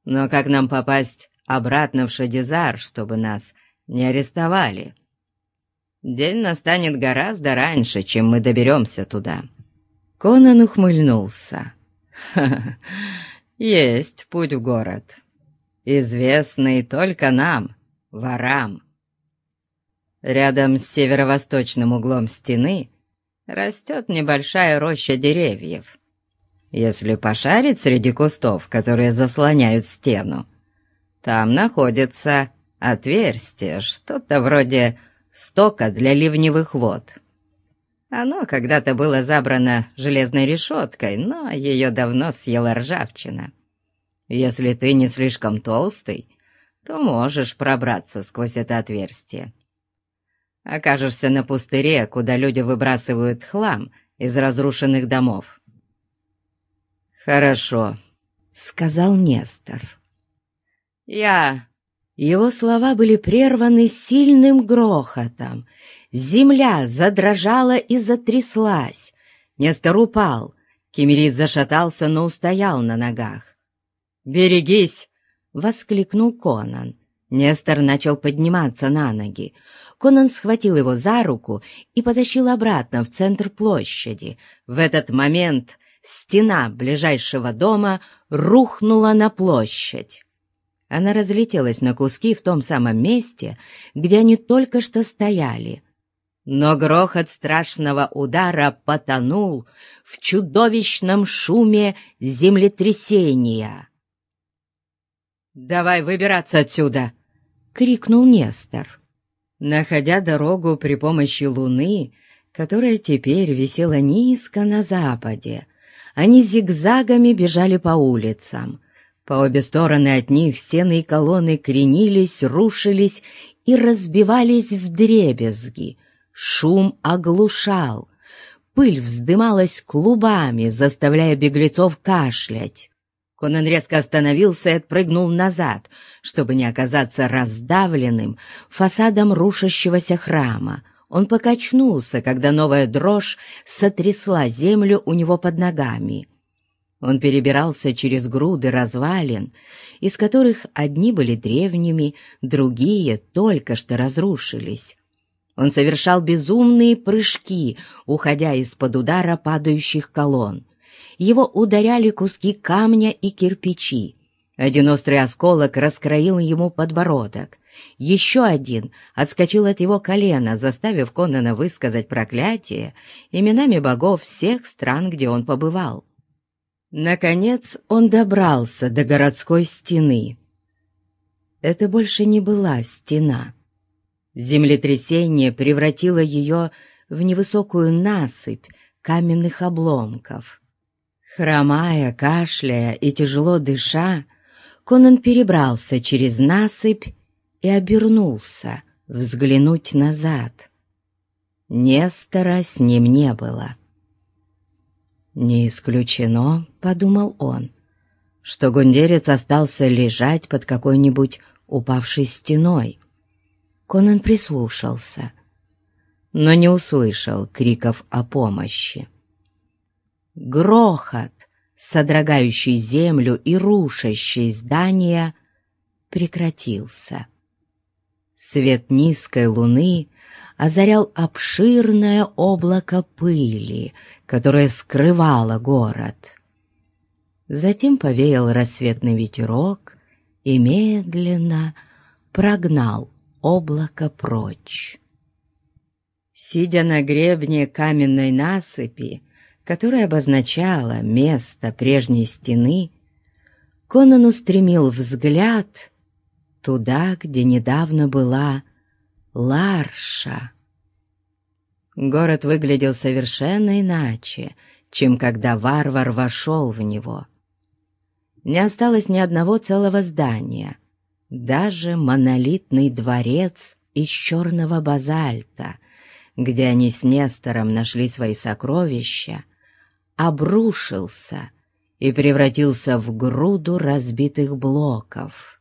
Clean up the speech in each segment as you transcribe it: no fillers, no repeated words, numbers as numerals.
Но как нам попасть обратно в Шадизар, чтобы нас не арестовали? День настанет гораздо раньше, чем мы доберемся туда». Конан ухмыльнулся. «Ха-ха, есть путь в город, известный только нам, ворам. Рядом с северо-восточным углом стены растет небольшая роща деревьев. Если пошарить среди кустов, которые заслоняют стену, там находится отверстие, что-то вроде стока для ливневых вод. Оно когда-то было забрано железной решеткой, но ее давно съела ржавчина. Если ты не слишком толстый, то можешь пробраться сквозь это отверстие. Окажешься на пустыре, куда люди выбрасывают хлам из разрушенных домов». «Хорошо», — сказал Нестор. Его слова были прерваны сильным грохотом. Земля задрожала и затряслась. Нестор упал. Киммерит зашатался, но устоял на ногах. «Берегись!» — воскликнул Конан. Нестор начал подниматься на ноги. Конан схватил его за руку и потащил обратно в центр площади. В этот момент стена ближайшего дома рухнула на площадь. Она разлетелась на куски в том самом месте, где они только что стояли. Но грохот страшного удара потонул в чудовищном шуме землетрясения. «Давай выбираться отсюда!» — крикнул Нестор. Находя дорогу при помощи луны, которая теперь висела низко на западе, они зигзагами бежали по улицам. По обе стороны от них стены и колонны кренились, рушились и разбивались вдребезги. Шум оглушал. Пыль вздымалась клубами, заставляя беглецов кашлять. Конан резко остановился и отпрыгнул назад, чтобы не оказаться раздавленным фасадом рушащегося храма. Он покачнулся, когда новая дрожь сотрясла землю у него под ногами. Он перебирался через груды развалин, из которых одни были древними, другие только что разрушились. Он совершал безумные прыжки, уходя из-под удара падающих колонн. Его ударяли куски камня и кирпичи. Один острый осколок раскроил ему подбородок. Еще один отскочил от его колена, заставив Конана высказать проклятие именами богов всех стран, где он побывал. Наконец он добрался до городской стены. Это больше не была стена. Землетрясение превратило ее в невысокую насыпь каменных обломков. Хромая, кашляя и тяжело дыша, Конан перебрался через насыпь и обернулся взглянуть назад. Нестора с ним не было. «Не исключено, — подумал он, — что гундерец остался лежать под какой-нибудь упавшей стеной». Конан прислушался, но не услышал криков о помощи. Грохот, содрогающий землю и рушащий здания, прекратился. Свет низкой луны озарял обширное облако пыли, которое скрывало город. Затем повеял рассветный ветерок и медленно прогнал облако прочь. Сидя на гребне каменной насыпи, которая обозначала место прежней стены, Конан устремил взгляд туда, где недавно была Ларша. Город выглядел совершенно иначе, чем когда варвар вошел в него. Не осталось ни одного целого здания, даже монолитный дворец из черного базальта, где они с Нестором нашли свои сокровища, обрушился и превратился в груду разбитых блоков.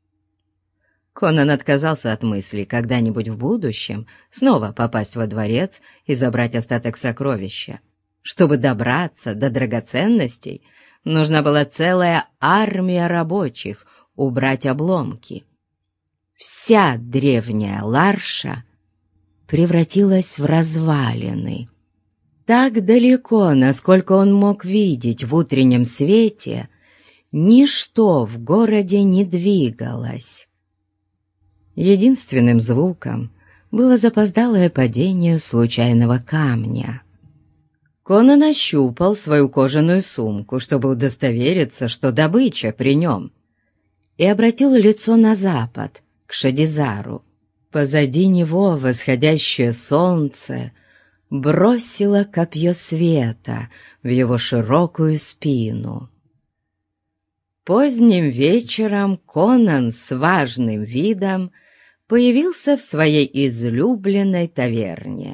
Конан отказался от мысли когда-нибудь в будущем снова попасть во дворец и забрать остаток сокровища. Чтобы добраться до драгоценностей, нужна была целая армия рабочих убрать обломки. Вся древняя Ларша превратилась в развалины. Так далеко, насколько он мог видеть в утреннем свете, ничто в городе не двигалось. Единственным звуком было запоздалое падение случайного камня. Конан ощупал свою кожаную сумку, чтобы удостовериться, что добыча при нем, и обратил лицо на запад, к Шадизару. Позади него восходящее солнце бросило копье света в его широкую спину. Поздним вечером Конан с важным видом появился в своей излюбленной таверне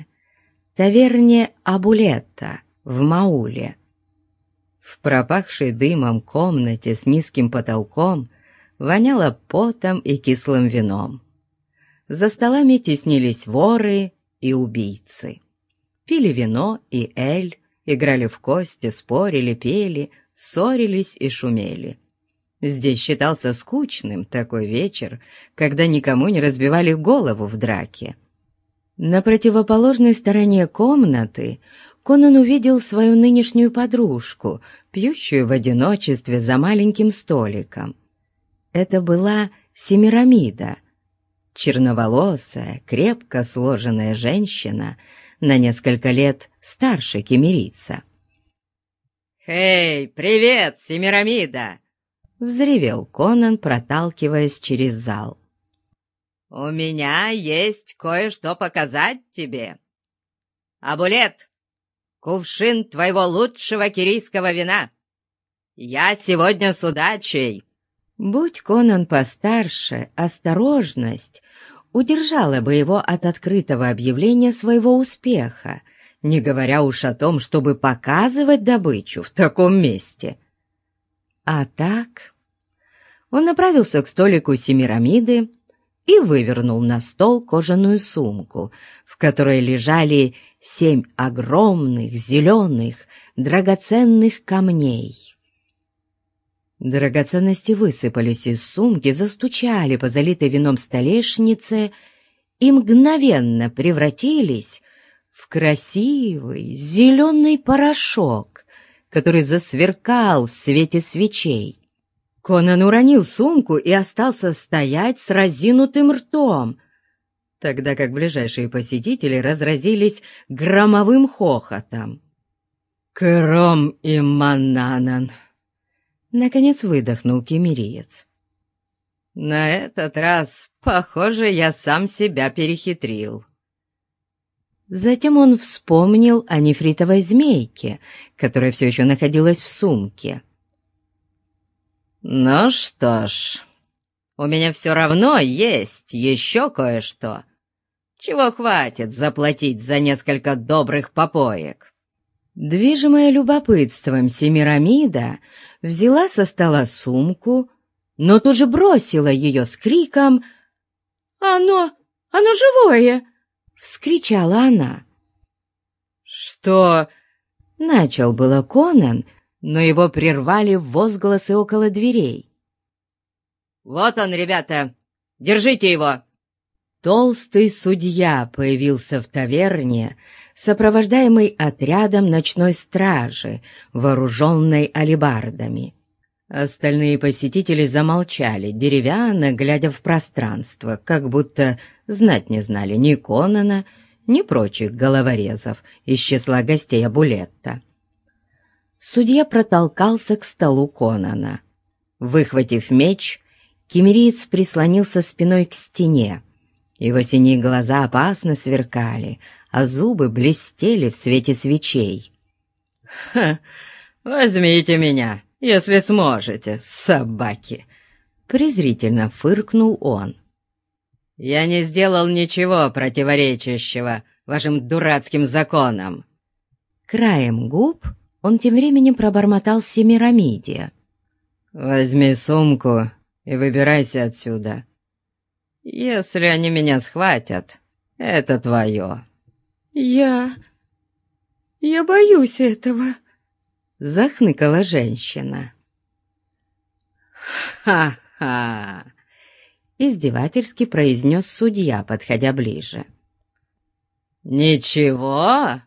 Абулетта в Мауле. В пропахшей дымом комнате с низким потолком воняло потом и кислым вином. За столами теснились воры и убийцы. Пили вино и эль, играли в кости, спорили, пели, ссорились и шумели. Здесь считался скучным такой вечер, когда никому не разбивали голову в драке. На противоположной стороне комнаты Конан увидел свою нынешнюю подружку, пьющую в одиночестве за маленьким столиком. Это была Семирамида, черноволосая, крепко сложенная женщина, на несколько лет старше киммерийца. «Эй, привет, Семирамида!» — взревел Конан, проталкиваясь через зал. «У меня есть кое-что показать тебе. Абулет, кувшин твоего лучшего кирийского вина. Я сегодня с удачей». Будь Конан постарше, осторожность удержала бы его от открытого объявления своего успеха, не говоря уж о том, чтобы показывать добычу в таком месте. А так он направился к столику Семирамиды и вывернул на стол кожаную сумку, в которой лежали 7 огромных зеленых драгоценных камней. Драгоценности высыпались из сумки, застучали по залитой вином столешнице и мгновенно превратились в красивый зеленый порошок, который засверкал в свете свечей. Конан уронил сумку и остался стоять с разинутым ртом, тогда как ближайшие посетители разразились громовым хохотом. «Кром и Мананан!» — наконец выдохнул киммериец. «На этот раз, похоже, я сам себя перехитрил». Затем он вспомнил о нефритовой змейке, которая все еще находилась в сумке. «Ну что ж, у меня все равно есть еще кое-что, чего хватит заплатить за несколько добрых попоек». Движимая любопытством, Семирамида взяла со стола сумку, но тут же бросила ее с криком «Оно живое!» — вскричала она. «Что?» — начал было Конан, но его прервали возгласы около дверей. «Вот он, ребята! Держите его!» Толстый судья появился в таверне, сопровождаемый отрядом ночной стражи, вооруженной алебардами. Остальные посетители замолчали, деревянно глядя в пространство, как будто знать не знали ни Конана, ни прочих головорезов из числа гостей Абулетта. Судья протолкался к столу Конана. Выхватив меч, киммериец прислонился спиной к стене. Его синие глаза опасно сверкали, а зубы блестели в свете свечей. «Ха! Возьмите меня, если сможете, собаки!» Презрительно фыркнул он. «Я не сделал ничего противоречащего вашим дурацким законам!» Краем губ он тем временем пробормотал Семирамиде: «Возьми сумку и выбирайся отсюда. Если они меня схватят, это твое». «Я боюсь этого», — захныкала женщина. «Ха-ха!» — издевательски произнес судья, подходя ближе. «Ничего,